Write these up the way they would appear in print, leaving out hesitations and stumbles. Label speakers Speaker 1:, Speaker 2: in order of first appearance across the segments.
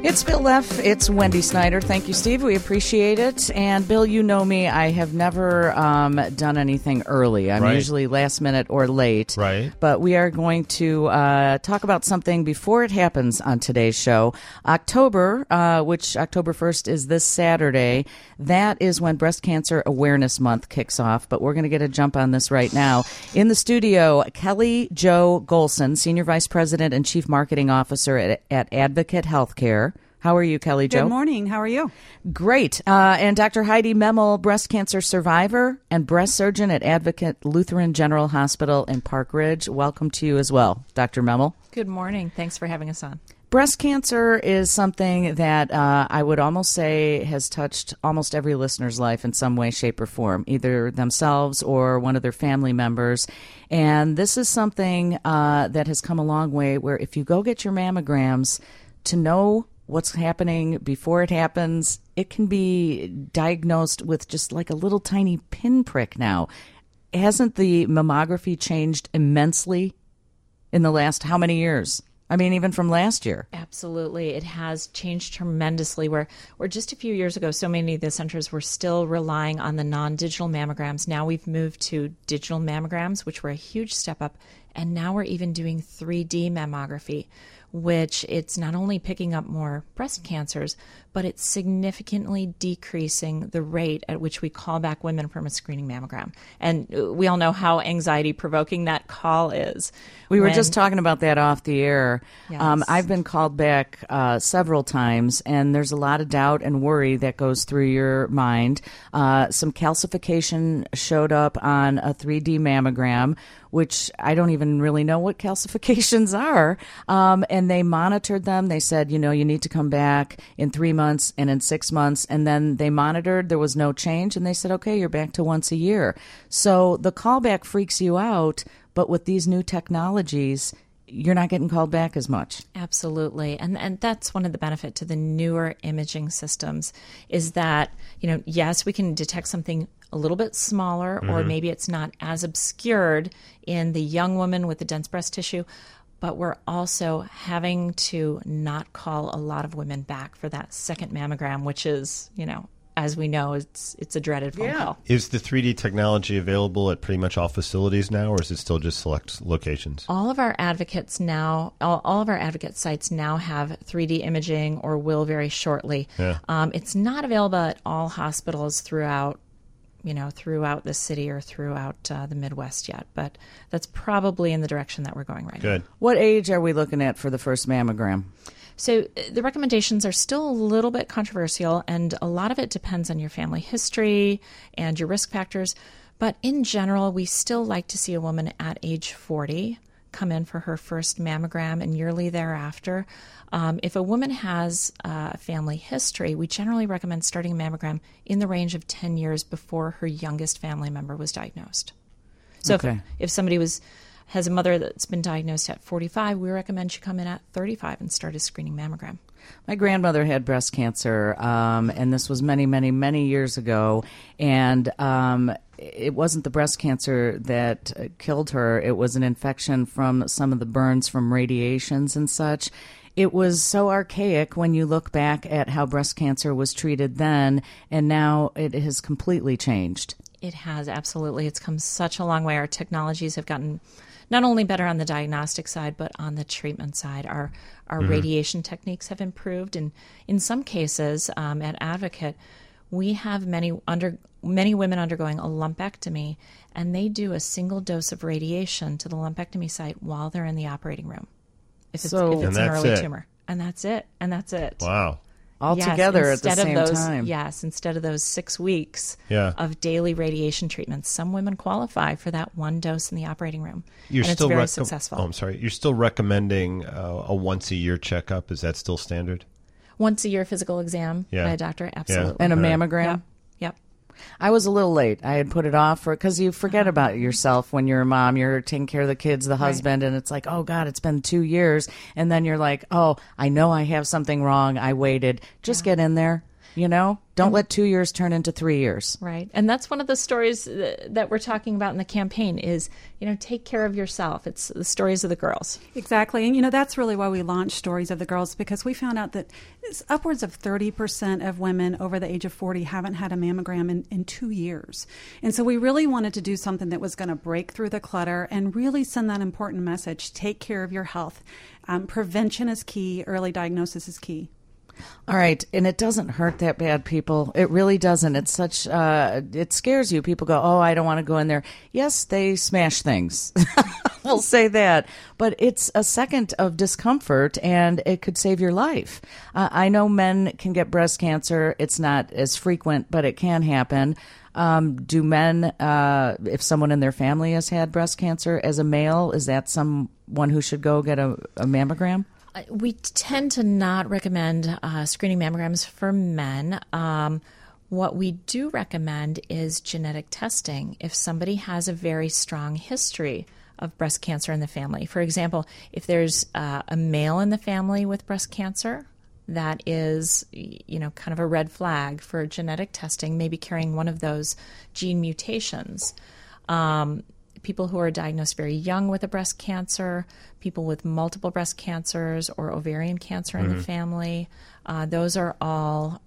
Speaker 1: It's Bill Leff. It's Wendy Snyder. Thank you, Steve. We appreciate it. And Bill, you know me. I have never done anything early. I'm usually last minute or late.
Speaker 2: Right.
Speaker 1: But we are going to talk about something before it happens on today's show. October, which October 1st is this Saturday, that is when Breast Cancer Awareness Month kicks off. But we're going to get a jump on this right now. In the studio, Kelly Jo Golson, Senior Vice President and Chief Marketing Officer at Advocate Healthcare. How are you, Kelly Jo?
Speaker 3: Good morning. How are you?
Speaker 1: Great. And Dr. Heidi Memel, breast cancer survivor and breast surgeon at Advocate Lutheran General Hospital in Park Ridge. Welcome to you as well, Dr. Memel.
Speaker 4: Good morning. Thanks for having us on.
Speaker 1: Breast cancer is something that I would almost say has touched almost every listener's life in some way, shape, or form, either themselves or one of their family members. And this is something that has come a long way where if you go get your mammograms, to know what's happening before it happens, it can be diagnosed with just like a little tiny pinprick now. Hasn't the mammography changed immensely in the last how many years? I mean, even from last year.
Speaker 4: Absolutely. It has changed tremendously where just a few years ago, so many of the centers were still relying on the non-digital mammograms. Now we've moved to digital mammograms, which were a huge step up. And now we're even doing 3D mammography, which it's not only picking up more breast cancers, but it's significantly decreasing the rate at which we call back women from a screening mammogram. And we all know how anxiety-provoking that call is.
Speaker 1: We were just talking about that off the air.
Speaker 4: Yes.
Speaker 1: I've been called back several times, and there's a lot of doubt and worry that goes through your mind. Some calcification showed up on a 3D mammogram, which I don't even really know what calcifications are. And they monitored them. They said, you need to come back in 3 months and in 6 months. And then they monitored. There was no change. And they said, okay, you're back to once a year. So the callback freaks you out. But with these new technologies, you're not getting called back as much.
Speaker 4: Absolutely. And that's one of the benefit to the newer imaging systems is that, yes, we can detect something a little bit smaller, or maybe it's not as obscured in the young woman with the dense breast tissue, but we're also having to not call a lot of women back for that second mammogram, which is, as we know, it's a dreaded phone call.
Speaker 2: Is the 3D technology available at pretty much all facilities now, or is it still just select locations?
Speaker 4: All of our advocates now, all of our advocate sites now have 3D imaging, or will very shortly.
Speaker 2: Yeah.
Speaker 4: It's not available at all hospitals throughout the city or throughout the Midwest yet, but that's probably in the direction that we're going right now.
Speaker 2: Good.
Speaker 1: What age are we looking at for the first mammogram?
Speaker 4: So the recommendations are still a little bit controversial, and a lot of it depends on your family history and your risk factors. But in general, we still like to see a woman at age 40 come in for her first mammogram and yearly thereafter. If a woman has a family history, we generally recommend starting a mammogram in the range of 10 years before her youngest family member was diagnosed. So
Speaker 1: Okay.
Speaker 4: if somebody has a mother that's been diagnosed at 45, we recommend she come in at 35 and start a screening mammogram.
Speaker 1: My grandmother had breast cancer, and this was many, many, many years ago. And it wasn't the breast cancer that killed her. It was an infection from some of the burns from radiations and such. It was so archaic when you look back at how breast cancer was treated then, and now it has completely changed.
Speaker 4: It has, absolutely. It's come such a long way. Our technologies have gotten not only better on the diagnostic side, but on the treatment side. Our radiation techniques have improved. And in some cases, at Advocate, we have many women undergoing a lumpectomy, and they do a single dose of radiation to the lumpectomy site while they're in the operating room. If it's an early tumor. And that's it.
Speaker 2: Wow.
Speaker 1: All together at the same time.
Speaker 4: Yes, instead of those 6 weeks
Speaker 2: Yeah.
Speaker 4: of daily radiation treatments, some women qualify for that one dose in the operating room.
Speaker 2: You're
Speaker 4: and
Speaker 2: still
Speaker 4: it's very successful.
Speaker 2: Oh, I'm sorry. You're still recommending a once-a-year checkup. Is that still standard?
Speaker 4: Once a year physical exam by a doctor, absolutely.
Speaker 1: And a mammogram?
Speaker 4: Yep.
Speaker 1: I was a little late. I had put it off because you forget about yourself when you're a mom. You're taking care of the kids, the husband, and it's like, oh, God, it's been 2 years. And then you're like, oh, I know I have something wrong. I waited. Just get in there. Don't let 2 years turn into 3 years.
Speaker 4: Right. And that's one of the stories that we're talking about in the campaign is, take care of yourself. It's the stories of the girls.
Speaker 3: Exactly. And, that's really why we launched Stories of the Girls, because we found out that it's upwards of 30% of women over the age of 40 haven't had a mammogram in 2 years. And so we really wanted to do something that was going to break through the clutter and really send that important message. Take care of your health. Prevention is key. Early diagnosis is key.
Speaker 1: All right. And it doesn't hurt that bad, people. It really doesn't. It's such, it scares you. People go, oh, I don't want to go in there. Yes, they smash things. We'll say that. But it's a second of discomfort, and it could save your life. I know men can get breast cancer. It's not as frequent, but it can happen. Do men, if someone in their family has had breast cancer as a male, is that someone who should go get a mammogram?
Speaker 4: We tend to not recommend screening mammograms for men. What we do recommend is genetic testing if somebody has a very strong history of breast cancer in the family. For example, if there's a male in the family with breast cancer, that is, kind of a red flag for genetic testing, maybe carrying one of those gene mutations. People who are diagnosed very young with a breast cancer, people with multiple breast cancers or ovarian cancer in the family, those are all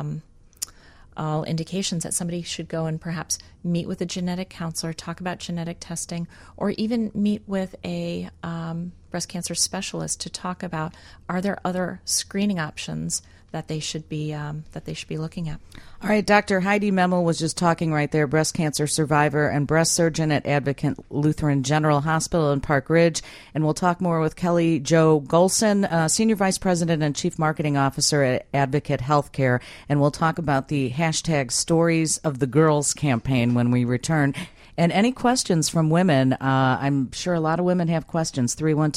Speaker 4: indications that somebody should go and perhaps meet with a genetic counselor, talk about genetic testing, or even meet with a breast cancer specialist to talk about, are there other screening options that they should be looking at.
Speaker 1: All right, Dr. Heidi Memel was just talking right there, breast cancer survivor and breast surgeon at Advocate Lutheran General Hospital in Park Ridge. And we'll talk more with Kelly Jo Golson, Senior Vice President and Chief Marketing Officer at Advocate Healthcare. And we'll talk about the hashtag Stories of the Girls campaign when we return. And any questions from women, I'm sure a lot of women have questions,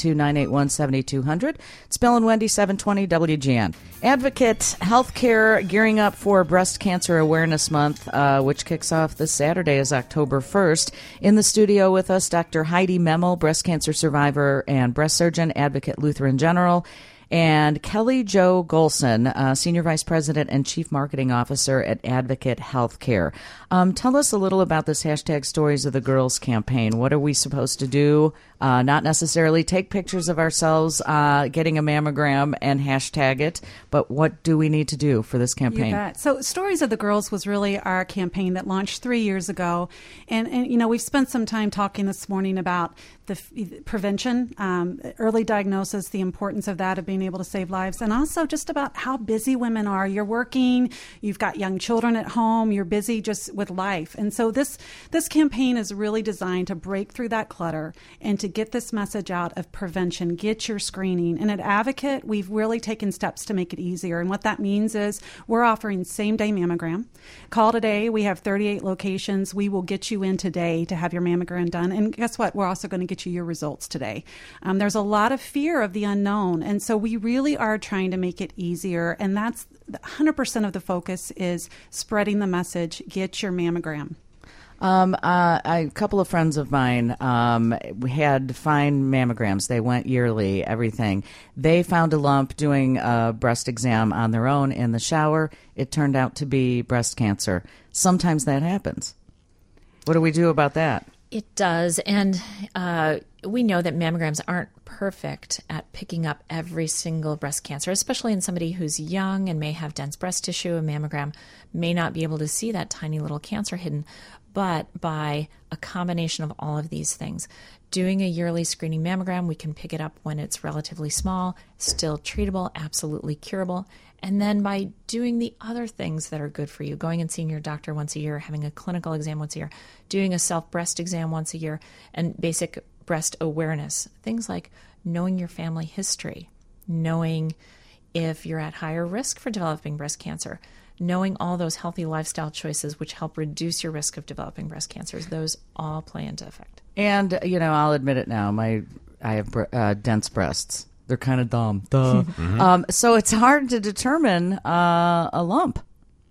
Speaker 1: 312-981-7200. It's Bill and Wendy, 720 WGN. Advocate Healthcare gearing up for Breast Cancer Awareness Month, which kicks off this Saturday is October 1st. In the studio with us, Dr. Heidi Memel, breast cancer survivor and breast surgeon, Advocate Lutheran General, and Kelly Jo Golson, Senior Vice President and Chief Marketing Officer at Advocate Healthcare. Tell us a little about this hashtag Stories of the Girls campaign. What are we supposed to do? Not necessarily take pictures of ourselves getting a mammogram and hashtag it, but what do we need to do for this campaign?
Speaker 3: You bet. So Stories of the Girls was really our campaign that launched 3 years ago. And we've spent some time talking this morning about the prevention, early diagnosis, the importance of that, of being able to save lives, and also just about how busy women are. You're working, you've got young children at home, you're busy just with life. And so this campaign is really designed to break through that clutter and to get this message out of prevention. Get your screening. And at Advocate, we've really taken steps to make it easier. And what that means is we're offering same-day mammogram. Call today. We have 38 locations. We will get you in today to have your mammogram done. And guess what? We're also going to get you your results today. There's a lot of fear of the unknown. And so we really are trying to make it easier. And that's 100% of the focus is spreading the message, get your mammogram.
Speaker 1: A couple of friends of mine had fine mammograms. They went yearly, everything. They found a lump doing a breast exam on their own in the shower. It turned out to be breast cancer. Sometimes that happens. What do we do about that?
Speaker 4: It does. And we know that mammograms aren't perfect at picking up every single breast cancer, especially in somebody who's young and may have dense breast tissue. A mammogram may not be able to see that tiny little cancer hidden. But by a combination of all of these things, doing a yearly screening mammogram, we can pick it up when it's relatively small, still treatable, absolutely curable. And then by doing the other things that are good for you, going and seeing your doctor once a year, having a clinical exam once a year, doing a self-breast exam once a year, and basic breast awareness, things like knowing your family history, knowing if you're at higher risk for developing breast cancer, knowing all those healthy lifestyle choices which help reduce your risk of developing breast cancers, those all play into effect.
Speaker 1: And, I'll admit it now, I have dense breasts. They're kind of dumb. Duh. Mm-hmm. So it's hard to determine a lump.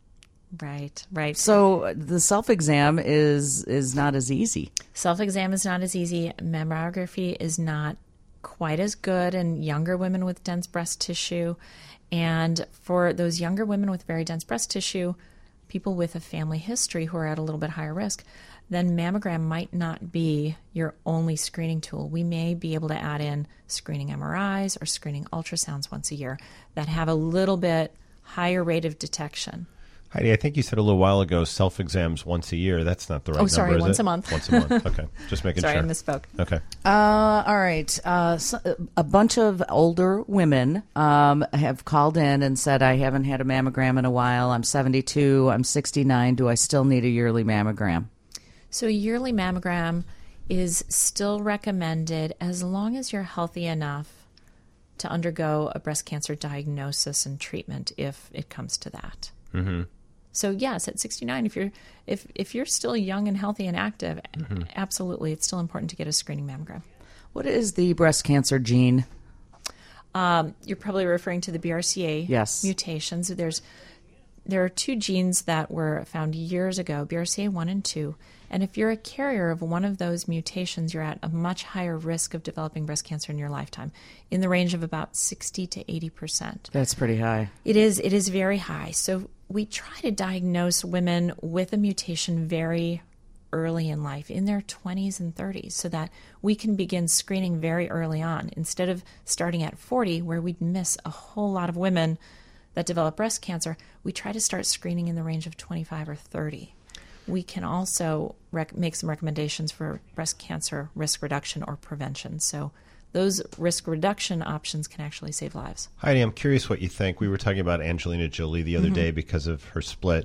Speaker 4: Right.
Speaker 1: So the self-exam is not as easy.
Speaker 4: Self-exam is not as easy. Mammography is not quite as good in younger women with dense breast tissue. And for those younger women with very dense breast tissue, people with a family history who are at a little bit higher risk, then mammogram might not be your only screening tool. We may be able to add in screening MRIs or screening ultrasounds once a year that have a little bit higher rate of detection.
Speaker 2: Heidi, I think you said a little while ago self-exams once a year. That's not the right number,
Speaker 4: sorry,
Speaker 2: is
Speaker 4: once
Speaker 2: it?
Speaker 4: a month.
Speaker 2: Once a month. Okay, just making
Speaker 4: Sorry,
Speaker 2: sure.
Speaker 4: I misspoke.
Speaker 2: Okay.
Speaker 1: All right. A bunch of older women have called in and said, I haven't had a mammogram in a while. I'm 72. I'm 69. Do I still need a yearly mammogram?
Speaker 4: So a yearly mammogram is still recommended as long as you're healthy enough to undergo a breast cancer diagnosis and treatment if it comes to that.
Speaker 2: Mm-hmm.
Speaker 4: So yes, at 69, if you're still young and healthy and active, absolutely, it's still important to get a screening mammogram.
Speaker 1: What is the breast cancer gene?
Speaker 4: You're probably referring to the BRCA
Speaker 1: Yes.
Speaker 4: mutations. There are two genes that were found years ago, BRCA1 and 2. And if you're a carrier of one of those mutations, you're at a much higher risk of developing breast cancer in your lifetime, in the range of about 60 to 80%.
Speaker 1: That's pretty high.
Speaker 4: It is very high. So we try to diagnose women with a mutation very early in life, in their 20s and 30s, so that we can begin screening very early on, instead of starting at 40, where we'd miss a whole lot of women that develop breast cancer. We try to start screening in the range of 25 or 30. We can also make some recommendations for breast cancer risk reduction or prevention. So those risk reduction options can actually save lives.
Speaker 2: Heidi, I'm curious what you think. We were talking about Angelina Jolie the other day because of her split.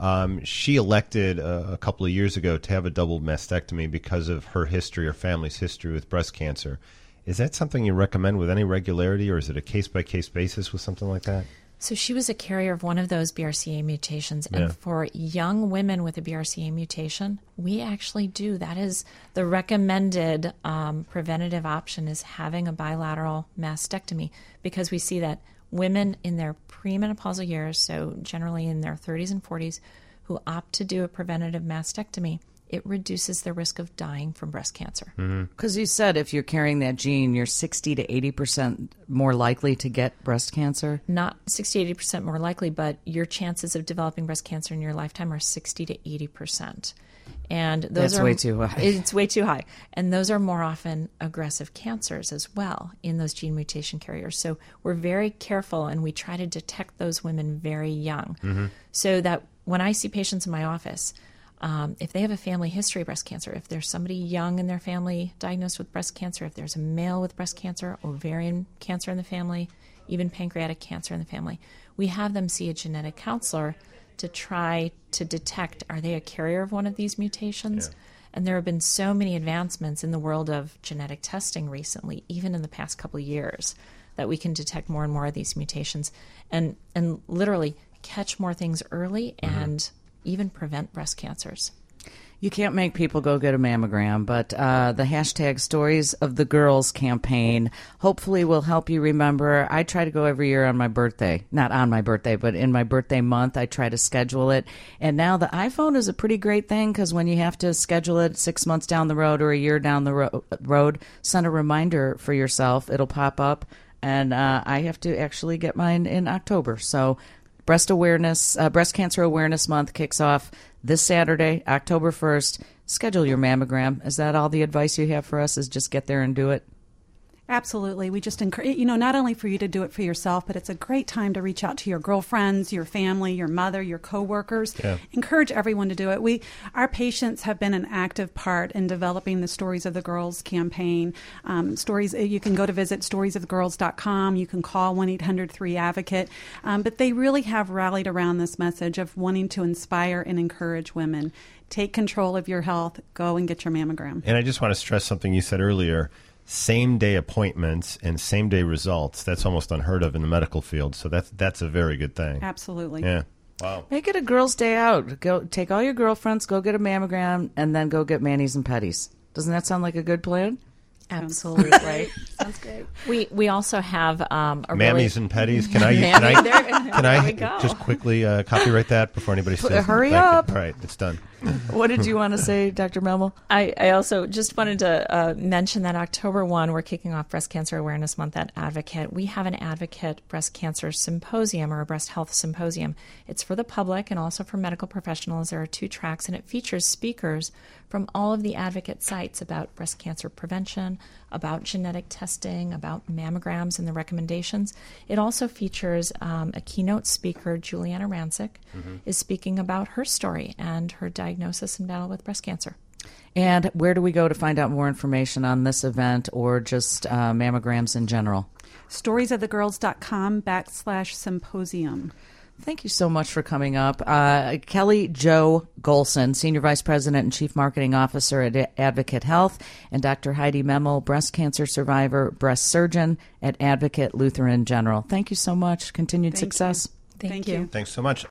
Speaker 2: She elected a couple of years ago to have a double mastectomy because of her history, her family's history with breast cancer. Is that something you recommend with any regularity, or is it a case-by-case basis with something like that?
Speaker 4: So she was a carrier of one of those BRCA mutations. And
Speaker 2: Yeah.
Speaker 4: for young women with a BRCA mutation, we actually do. That is the recommended preventative option, is having a bilateral mastectomy, because we see that women in their premenopausal years, so generally in their 30s and 40s, who opt to do a preventative mastectomy, it reduces the risk of dying from breast cancer.
Speaker 1: Because you said if you're carrying that gene, you're 60 to 80% more likely to get breast cancer.
Speaker 4: Not 60 to 80% more likely, but your chances of developing breast cancer in your lifetime are 60 to 80%. And those
Speaker 1: That's
Speaker 4: are
Speaker 1: way too high.
Speaker 4: It's way too high. And those are more often aggressive cancers as well in those gene mutation carriers. So we're very careful, and we try to detect those women very young. So that when I see patients in my office, if they have a family history of breast cancer, if there's somebody young in their family diagnosed with breast cancer, if there's a male with breast cancer, ovarian cancer in the family, even pancreatic cancer in the family, we have them see a genetic counselor to try to detect, are they a carrier of one of these mutations?
Speaker 2: Yeah.
Speaker 4: And there have been so many advancements in the world of genetic testing recently, even in the past couple of years, that we can detect more and more of these mutations and literally catch more things early and even prevent breast cancers.
Speaker 1: You can't make people go get a mammogram, but the hashtag Stories of the Girls campaign hopefully will help you remember. I try to go every year on my birthday. Not on my birthday, but in my birthday month, I try to schedule it. And now the iPhone is a pretty great thing, because when you have to schedule it 6 months down the road or a year down the road, send a reminder for yourself. It'll pop up. And I have to actually get mine in October. So Breast Cancer Awareness Month kicks off this Saturday, October 1st. Schedule your mammogram. Is that all the advice you have for us, is just get there and do it?
Speaker 3: Absolutely. We just encourage, not only for you to do it for yourself, but it's a great time to reach out to your girlfriends, your family, your mother, your coworkers.
Speaker 2: Yeah.
Speaker 3: Encourage everyone to do it. Our patients have been an active part in developing the Stories of the Girls campaign. You can go to visit storiesofthegirls.com. You can call 1-800-3-ADVOCATE. But they really have rallied around this message of wanting to inspire and encourage women. Take control of your health. Go and get your mammogram.
Speaker 2: And I just want to stress something you said earlier. Same-day appointments and same-day results, that's almost unheard of in the medical field. So that's a very good thing.
Speaker 3: Absolutely.
Speaker 2: Yeah. Wow.
Speaker 1: Make it a girls' day out. Go take all your girlfriends, go get a mammogram, and then go get manis and petties. Doesn't that sound like a good plan?
Speaker 4: Absolutely.
Speaker 3: Sounds great.
Speaker 4: We also have
Speaker 2: Mammies and petties. Can I just quickly copyright that before anybody says
Speaker 1: hurry up.
Speaker 2: All right, it's done.
Speaker 1: What did you want to say, Dr. Memel?
Speaker 4: I also just wanted to mention that October 1, we're kicking off Breast Cancer Awareness Month at Advocate. We have an Advocate Breast Cancer Symposium or a Breast Health Symposium. It's for the public and also for medical professionals. There are 2 tracks, and it features speakers from all of the Advocate sites about breast cancer prevention, about genetic testing, about mammograms and the recommendations. It also features a keynote speaker, Juliana Rancic, is speaking about her story and her diagnosis and battle with breast cancer.
Speaker 1: And where do we go to find out more information on this event or just mammograms in general?
Speaker 3: storiesofthegirls.com/symposium.
Speaker 1: Thank you so much for coming up. Kelly Jo Golson, Senior Vice President and Chief Marketing Officer at Advocate Health, and Dr. Heidi Memel, breast cancer survivor, breast surgeon at Advocate Lutheran General. Thank you so much. Continued success.
Speaker 3: Thank you.
Speaker 2: Thanks so much.